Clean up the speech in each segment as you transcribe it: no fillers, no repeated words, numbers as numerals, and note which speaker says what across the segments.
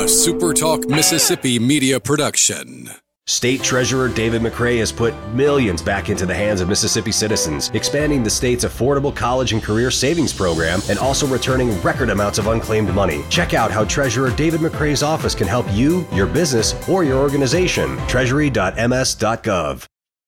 Speaker 1: SuperTalk Mississippi media production.
Speaker 2: State Treasurer David McRae has put millions back into the hands of Mississippi citizens, expanding the state's affordable college and career savings program and also returning record amounts of unclaimed money. Check out how Treasurer David McRae's office can help you, your business, or your organization. Treasury.ms.gov.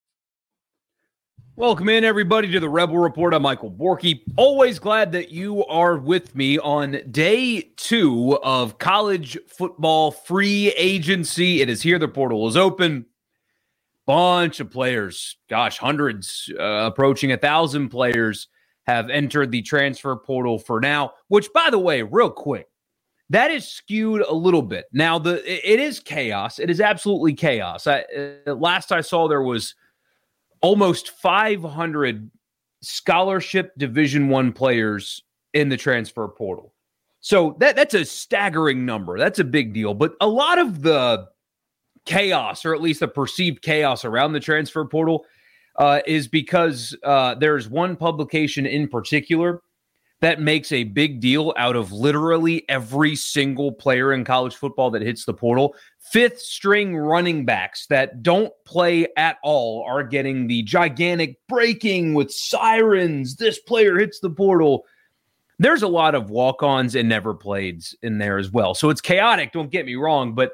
Speaker 3: Welcome in, everybody, to the Rebel Report. I'm Michael Borky. Always glad that you are with me on day 2 of college football free agency. It is here. The portal is open. Bunch of players, hundreds, approaching 1,000 players have entered the transfer portal for now, which, by the way, real quick, that is skewed a little bit. Now, it is chaos. It is absolutely chaos. Last I saw, there was almost 500 scholarship Division I players in the transfer portal. So that's a staggering number. That's a big deal. But a lot of the chaos, or at least the perceived chaos around the transfer portal, is because there's one publication in particular that makes a big deal out of literally every single player in college football that hits the portal. Fifth string running backs that don't play at all are getting the gigantic breaking with sirens. This player hits the portal. There's a lot of walk-ons and never playeds in there as well. So it's chaotic, don't get me wrong, but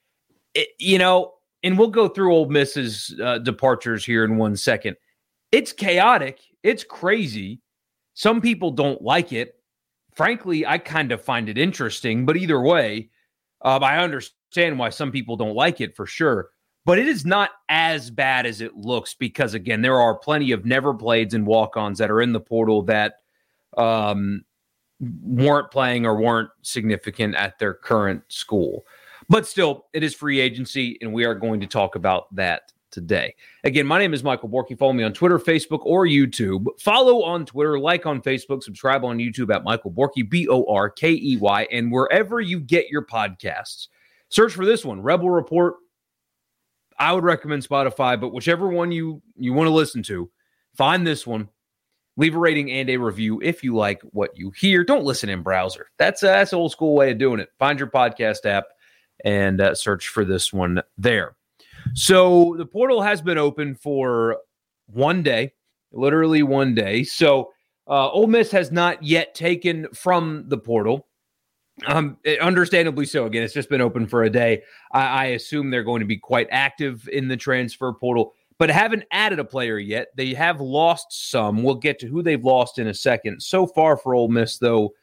Speaker 3: and we'll go through Ole Miss's departures here in 1 second. It's chaotic. It's crazy. Some people don't like it. Frankly, I kind of find it interesting, but either way, I understand why some people don't like it for sure. But it is not as bad as it looks because, again, there are plenty of never playeds and walk-ons that are in the portal that weren't playing or weren't significant at their current school. But still, it is free agency, and we are going to talk about that today. Again, my name is Michael Borky. Follow me on Twitter, Facebook, or YouTube. Follow on Twitter, like on Facebook, subscribe on YouTube at Michael Borky, Borkey, and wherever you get your podcasts. Search for this one, Rebel Report. I would recommend Spotify, but whichever one you want to listen to, find this one. Leave a rating and a review if you like what you hear. Don't listen in browser. That's an old school way of doing it. Find your podcast app and search for this one there. So the portal has been open for 1 day, literally 1 day. So Ole Miss has not yet taken from the portal. Understandably so. Again, it's just been open for a day. I assume they're going to be quite active in the transfer portal, but haven't added a player yet. They have lost some. We'll get to who they've lost in a second. So far for Ole Miss, though,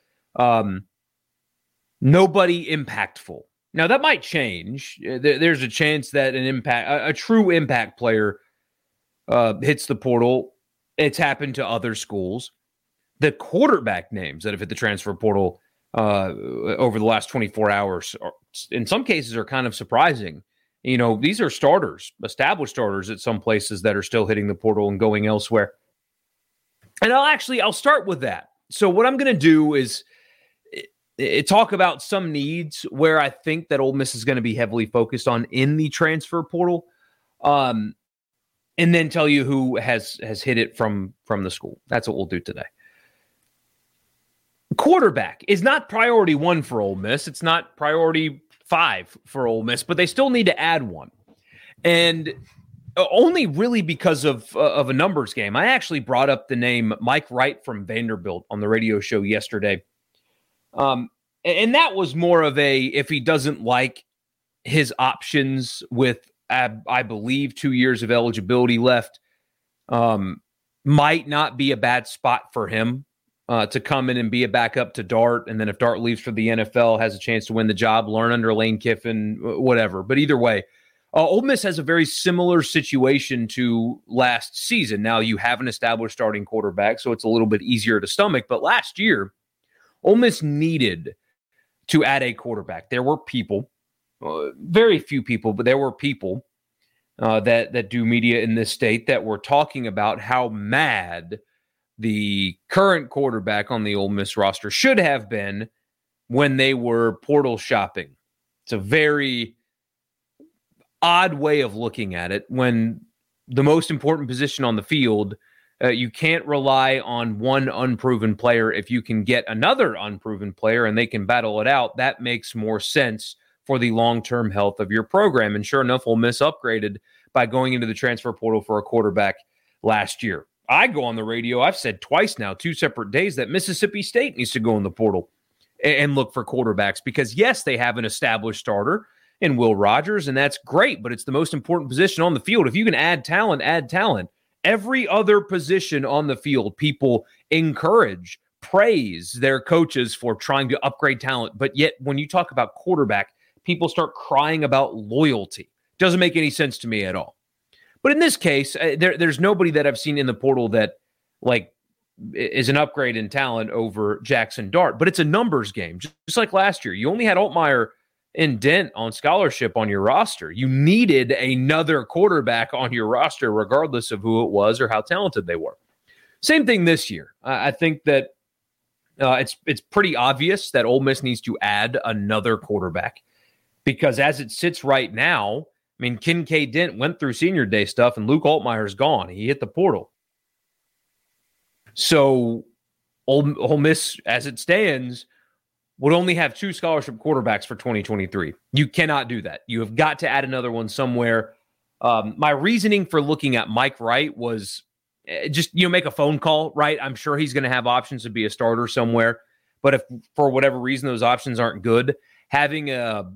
Speaker 3: nobody impactful. Now, that might change. There's a chance that a true impact player hits the portal. It's happened to other schools. The quarterback names that have hit the transfer portal over the last 24 hours, in some cases, are kind of surprising. These are starters, established starters at some places that are still hitting the portal and going elsewhere. And I'll start with that. So what I'm going to do is talk about some needs where I think that Ole Miss is going to be heavily focused on in the transfer portal, and then tell you who has hit it from the school. That's what we'll do today. Quarterback is not priority 1 for Ole Miss. It's not priority 5 for Ole Miss, but they still need to add one. And only really because of a numbers game. I actually brought up the name Mike Wright from Vanderbilt on the radio show yesterday. And that was more of if he doesn't like his options with, I believe, 2 years of eligibility left, might not be a bad spot for him to come in and be a backup to Dart. And then if Dart leaves for the NFL, has a chance to win the job, learn under Lane Kiffin, whatever. But either way, Ole Miss has a very similar situation to last season. Now, you have an established starting quarterback, so it's a little bit easier to stomach. But last year, Ole Miss needed to add a quarterback. There were people, very few people, but there were people that do media in this state that were talking about how mad the current quarterback on the Ole Miss roster should have been when they were portal shopping. It's a very odd way of looking at it when the most important position on the field, you can't rely on one unproven player. If you can get another unproven player and they can battle it out, that makes more sense for the long-term health of your program. And sure enough, Ole Miss upgraded by going into the transfer portal for a quarterback last year. I go on the radio, I've said twice now, 2 separate days, that Mississippi State needs to go in the portal and look for quarterbacks because, yes, they have an established starter in Will Rogers, and that's great, but it's the most important position on the field. If you can add talent, add talent. Every other position on the field, people encourage, praise their coaches for trying to upgrade talent. But yet, when you talk about quarterback, people start crying about loyalty. Doesn't make any sense to me at all. But in this case, there's nobody that I've seen in the portal that like is an upgrade in talent over Jackson Dart. But it's a numbers game, just like last year. You only had Altmaier and Dent on scholarship on your roster. You needed another quarterback on your roster, regardless of who it was or how talented they were. Same thing this year. I think that it's pretty obvious that Ole Miss needs to add another quarterback because as it sits right now, I mean, Kincaid Dent went through senior day stuff and Luke Altmaier's gone. He hit the portal. So Ole Miss, as it stands, would only have 2 scholarship quarterbacks for 2023. You cannot do that. You have got to add another one somewhere. My reasoning for looking at Mike Wright was just, make a phone call, right? I'm sure he's going to have options to be a starter somewhere. But if for whatever reason those options aren't good, having a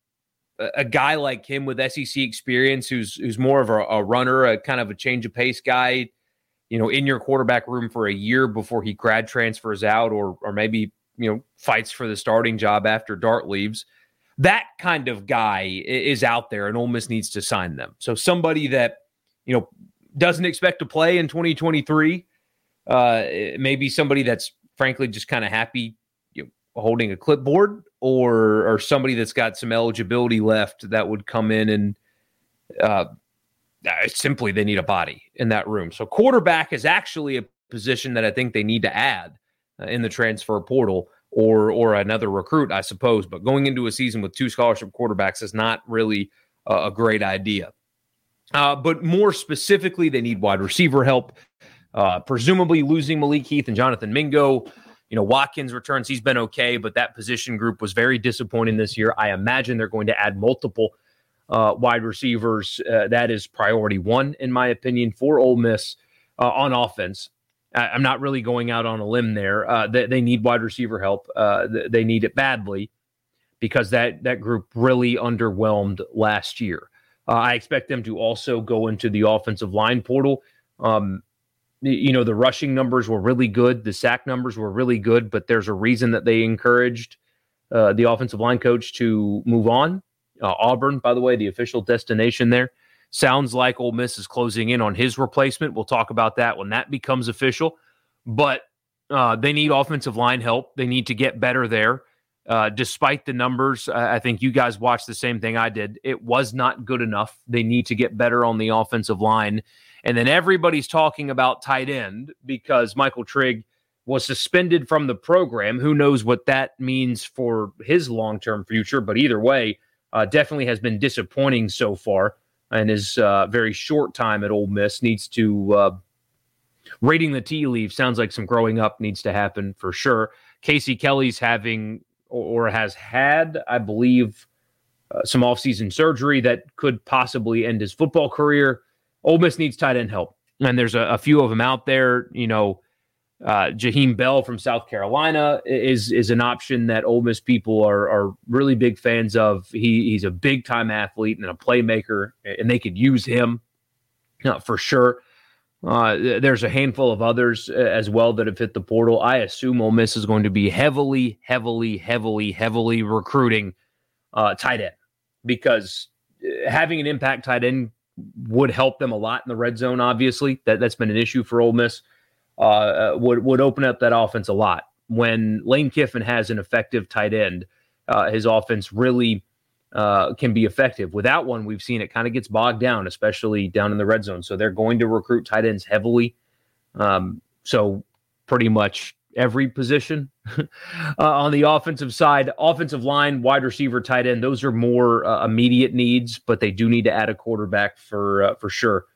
Speaker 3: guy like him with SEC experience who's more of a runner, a kind of a change of pace guy, in your quarterback room for a year before he grad transfers out or maybe, fights for the starting job after Dart leaves. That kind of guy is out there and Ole Miss needs to sign them. So somebody that, doesn't expect to play in 2023, maybe somebody that's frankly just kind of happy holding a clipboard or somebody that's got some eligibility left that would come in and simply they need a body in that room. So quarterback is actually a position that I think they need to add in the transfer portal or another recruit, I suppose. But going into a season with 2 scholarship quarterbacks is not really a great idea. But more specifically, they need wide receiver help. Presumably losing Malik Heath and Jonathan Mingo. Watkins returns. He's been okay, but that position group was very disappointing this year. I imagine they're going to add multiple wide receivers. That is priority 1, in my opinion, for Ole Miss on offense. I'm not really going out on a limb there. They need wide receiver help. They need it badly because that group really underwhelmed last year. I expect them to also go into the offensive line portal. The rushing numbers were really good. The sack numbers were really good, but there's a reason that they encouraged the offensive line coach to move on. Auburn, by the way, the official destination there. Sounds like Ole Miss is closing in on his replacement. We'll talk about that when that becomes official. But they need offensive line help. They need to get better there. Despite the numbers, I think you guys watched the same thing I did. It was not good enough. They need to get better on the offensive line. And then everybody's talking about tight end because Michael Trigg was suspended from the program. Who knows what that means for his long-term future? But either way, definitely has been disappointing so far. And his very short time at Ole Miss needs to, reading the tea leaves, sounds like some growing up needs to happen for sure. Casey Kelly's having or has had, I believe, some offseason surgery that could possibly end his football career. Ole Miss needs tight end help. And there's a few of them out there. Jaheim Bell from South Carolina is an option that Ole Miss people are really big fans of. He's a big-time athlete and a playmaker, and they could use him for sure. There's a handful of others as well that have hit the portal. I assume Ole Miss is going to be heavily recruiting tight end because having an impact tight end would help them a lot in the red zone, obviously. That's been an issue for Ole Miss. Would open up that offense a lot. When Lane Kiffin has an effective tight end, his offense really can be effective. Without one, we've seen it kind of gets bogged down, especially down in the red zone. So they're going to recruit tight ends heavily. So pretty much every position on the offensive side, offensive line, wide receiver, tight end, those are more immediate needs, but they do need to add a quarterback for sure.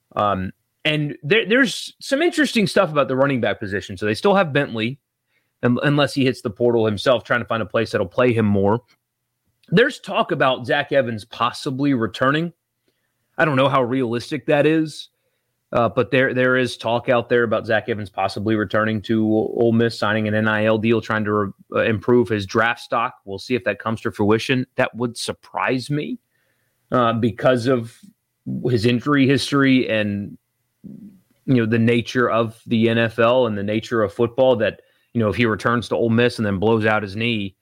Speaker 3: And there's some interesting stuff about the running back position. So they still have Bentley, unless he hits the portal himself, trying to find a place that'll play him more. There's talk about Zach Evans possibly returning. I don't know how realistic that is, but there is talk out there about Zach Evans possibly returning to Ole Miss, signing an NIL deal, trying to improve his draft stock. We'll see if that comes to fruition. That would surprise me because of his injury history and the nature of the NFL and the nature of football. That if he returns to Ole Miss and then blows out his knee,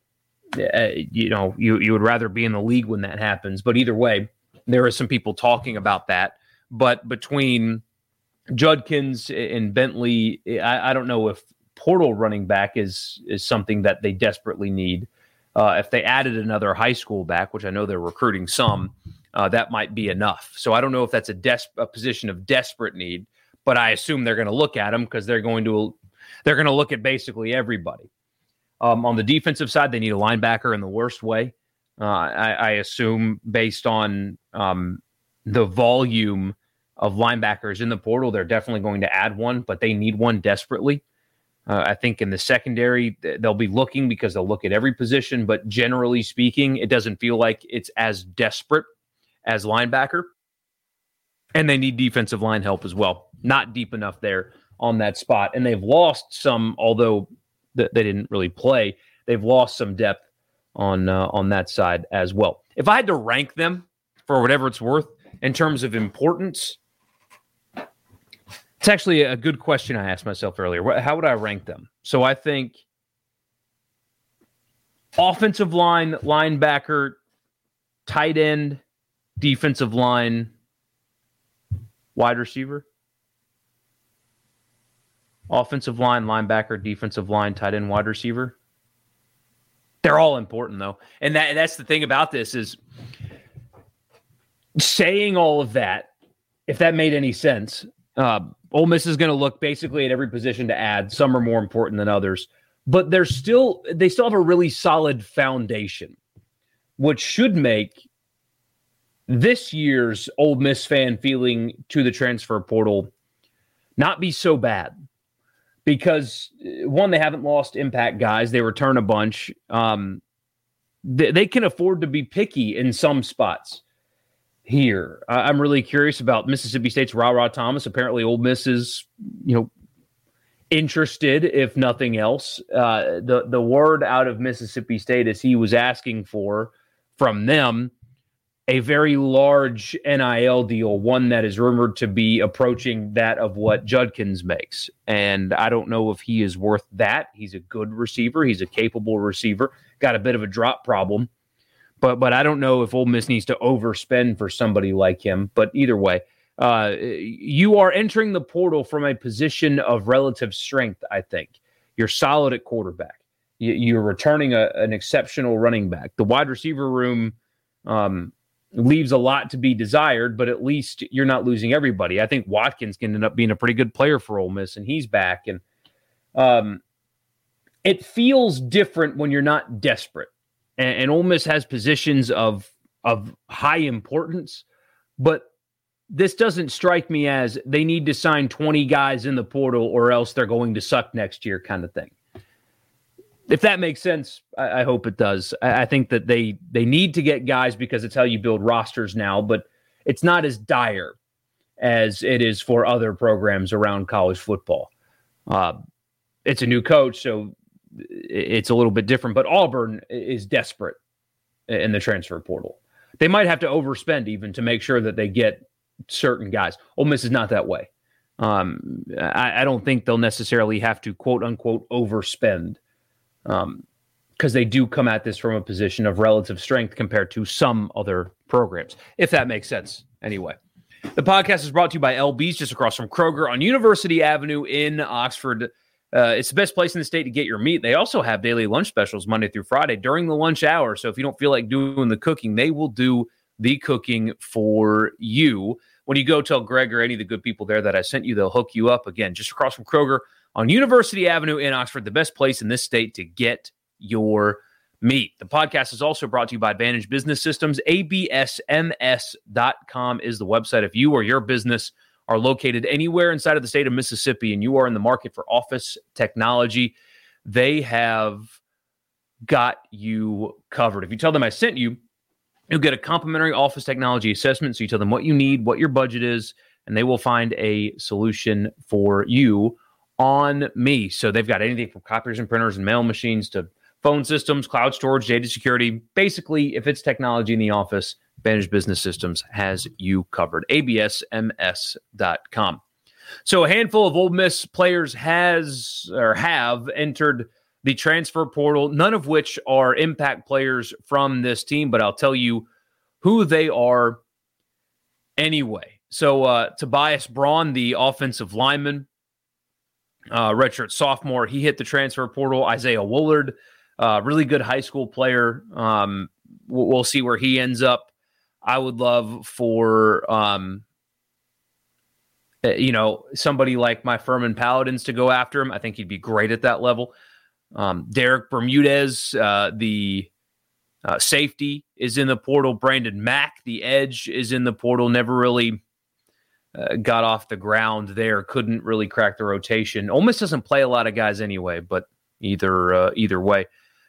Speaker 3: you would rather be in the league when that happens. But either way, there are some people talking about that. But between Judkins and Bentley, I don't know if portal running back is something that they desperately need. If they added another high school back, which I know they're recruiting some, that might be enough. So I don't know if that's a position of desperate need, but I assume they're going to look at him because they're going to look at basically everybody. On the defensive side, they need a linebacker in the worst way. I assume based on the volume of linebackers in the portal, they're definitely going to add one, but they need one desperately. I think in the secondary, they'll be looking because they'll look at every position, but generally speaking, it doesn't feel like it's as desperate as linebacker. And they need defensive line help as well. Not deep enough there on that spot. And they've lost some, although they didn't really play, they've lost some depth on that side as well. If I had to rank them for whatever it's worth in terms of importance, it's actually a good question I asked myself earlier. How would I rank them? So I think offensive line, linebacker, tight end, defensive line, wide receiver. Offensive line, linebacker, defensive line, tight end, wide receiver. They're all important, though. And that's the thing about this is saying all of that, if that made any sense, Ole Miss is going to look basically at every position to add. Some are more important than others. But they still have a really solid foundation, which should make this year's Ole Miss fan feeling to the transfer portal not be so bad. Because, one, they haven't lost impact guys. They return a bunch. They can afford to be picky in some spots here. I'm really curious about Mississippi State's Ra Thomas. Apparently, Ole Miss is, interested, if nothing else. The word out of Mississippi State is he was asking for, from them, a very large NIL deal, one that is rumored to be approaching that of what Judkins makes. And I don't know if he is worth that. He's a good receiver. He's a capable receiver. Got a bit of a drop problem. But I don't know if Ole Miss needs to overspend for somebody like him. But either way, you are entering the portal from a position of relative strength, I think. You're solid at quarterback. You're returning an exceptional running back. The wide receiver room leaves a lot to be desired, but at least you're not losing everybody. I think Watkins can end up being a pretty good player for Ole Miss, and he's back. And it feels different when you're not desperate. And Ole Miss has positions of high importance, but this doesn't strike me as they need to sign 20 guys in the portal or else they're going to suck next year kind of thing. If that makes sense, I hope it does. I think that they need to get guys because it's how you build rosters now, but it's not as dire as it is for other programs around college football. It's a new coach, so it's a little bit different, but Auburn is desperate in the transfer portal. They might have to overspend even to make sure that they get certain guys. Ole Miss is not that way. I don't think they'll necessarily have to, quote unquote, overspend. Because they do come at this from a position of relative strength compared to some other programs, if that makes sense. Anyway, the podcast is brought to you by LB's just across from Kroger on University Avenue in Oxford. It's the best place in the state to get your meat. They also have daily lunch specials Monday through Friday during the lunch hour. So if you don't feel like doing the cooking, they will do the cooking for you. When you go, tell Greg or any of the good people there that I sent you, they'll hook you up. Again, just across from Kroger on University Avenue in Oxford, the best place in this state to get your meat. The podcast is also brought to you by Advantage Business Systems. ABSMS.com is the website. If you or your business are located anywhere inside of the state of Mississippi and you are in the market for office technology, they have got you covered. If you tell them I sent you, you'll get a complimentary office technology assessment. So you tell them what you need, what your budget is, and they will find a solution for you on me. So they've got anything from copiers and printers and mail machines to phone systems, cloud storage, data security. Basically, if it's technology in the office, Advantage Business Systems has you covered. absms.com. So a handful of Ole Miss players have entered the transfer portal, none of which are impact players from this team, but I'll tell you who they are anyway. So Tobias Braun, the offensive lineman, redshirt sophomore, he hit the transfer portal. Isaiah Woolard, really good high school player. We'll see where he ends up. I would love for somebody like my Furman Paladins to go after him. I think he'd be great at that level. Derek Bermudez, the safety, is in the portal. Brandon Mack, the edge, is in the portal. Never really got off the ground there. Couldn't really crack the rotation. Ole Miss doesn't play a lot of guys anyway, but either way.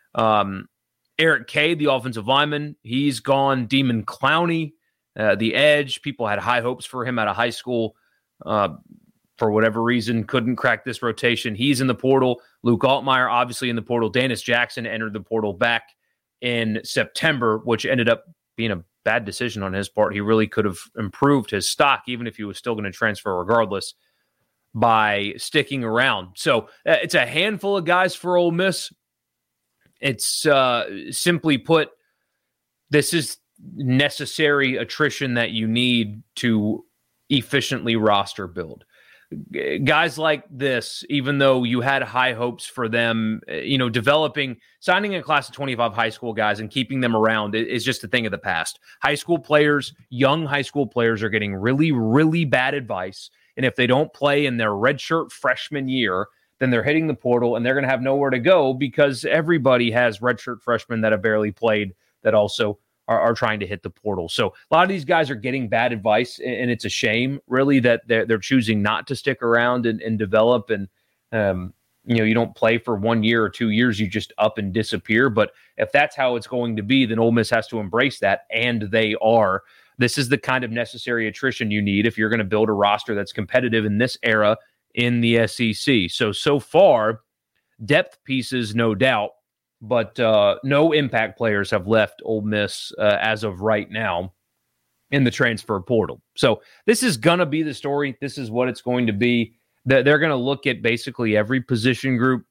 Speaker 3: Eric Kay, the offensive lineman, he's gone. Demon Clowney, the edge. People had high hopes for him out of high school. For whatever reason, couldn't crack this rotation. He's in the portal. Luke Altmaier, obviously in the portal. Danis Jackson entered the portal back in September, which ended up being a bad decision on his part. He really could have improved his stock, even if he was still going to transfer regardless, by sticking around. So it's a handful of guys for Ole Miss. It's simply put, this is necessary attrition that you need to efficiently roster build. Guys like this, even though you had high hopes for them, signing a class of 25 high school guys and keeping them around is just a thing of the past. High school players, young high school players, are getting really, really bad advice. And if they don't play in their redshirt freshman year, then they're hitting the portal and they're going to have nowhere to go, because everybody has redshirt freshmen that have barely played that also are trying to hit the portal. So a lot of these guys are getting bad advice, and it's a shame, really, that they're choosing not to stick around and develop. And, you don't play for 1 year or 2 years, you just up and disappear. But if that's how it's going to be, then Ole Miss has to embrace that, and they are. This is the kind of necessary attrition you need if you're going to build a roster that's competitive in this era in the SEC. So far, depth pieces, no doubt, but no impact players have left Ole Miss as of right now in the transfer portal. So this is going to be the story. This is what it's going to be. They're going to look at basically every position group.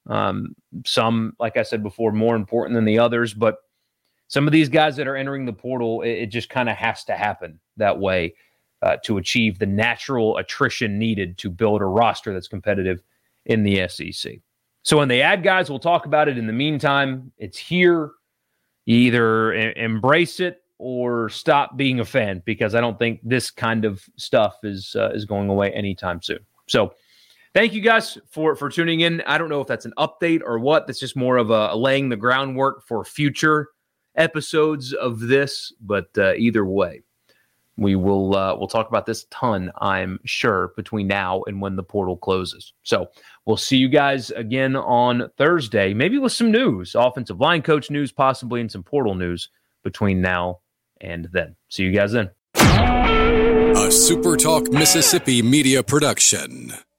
Speaker 3: Some, like I said before, more important than the others. But some of these guys that are entering the portal, it just kind of has to happen that way to achieve the natural attrition needed to build a roster that's competitive in the SEC. So when they add guys, we'll talk about it. In the meantime, it's here. You either embrace it or stop being a fan, because I don't think this kind of stuff is going away anytime soon. So thank you guys for tuning in. I don't know if that's an update or what. That's just more of a laying the groundwork for future episodes of this. But either way, we'll talk about this a ton, I'm sure, between now and when the portal closes. So we'll see you guys again on Thursday, maybe with some news, offensive line coach news, possibly, and some portal news between now and then. See you guys then.
Speaker 1: A SuperTalk Mississippi media production.